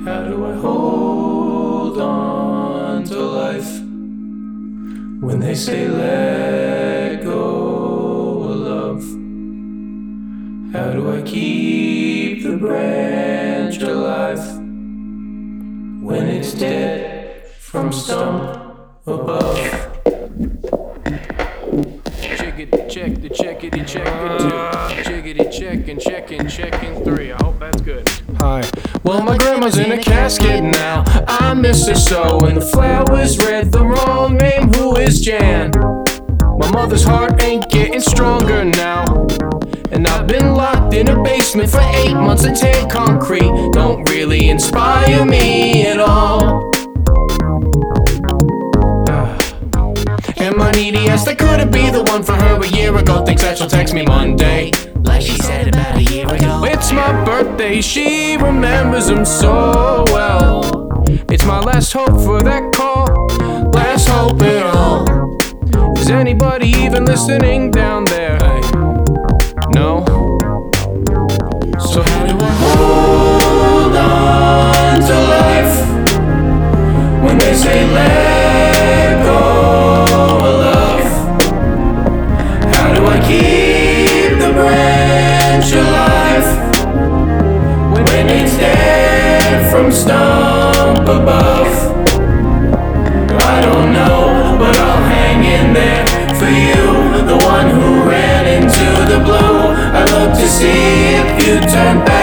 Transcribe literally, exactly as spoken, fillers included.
How do I hold on to life when they say let go of love? How do I keep the branch alive when it's dead from stump above? Chickity check, the checkity check, the two. Chickity check and check and check and three. I hope that's good. Hi. Well, my grandma's in a casket now. I miss her so. And the flowers read the wrong name. Who is Jan? My mother's heart ain't getting stronger now. And I've been locked in a basement for eight months and tan concrete don't really inspire me at all. And my needy ass that couldn't be the one for her a year ago thinks that she'll text me Monday, like she said about a year ago. It's my birthday, she remembers him so well. It's my last hope for that call, last hope at all. Is anybody even listening down there? No? So how do I hold on to life when they say let go? Keep the branch alive when it's dead from stump above. I don't know, but I'll hang in there for you, the one who ran into the blue. I look to see if you turn back.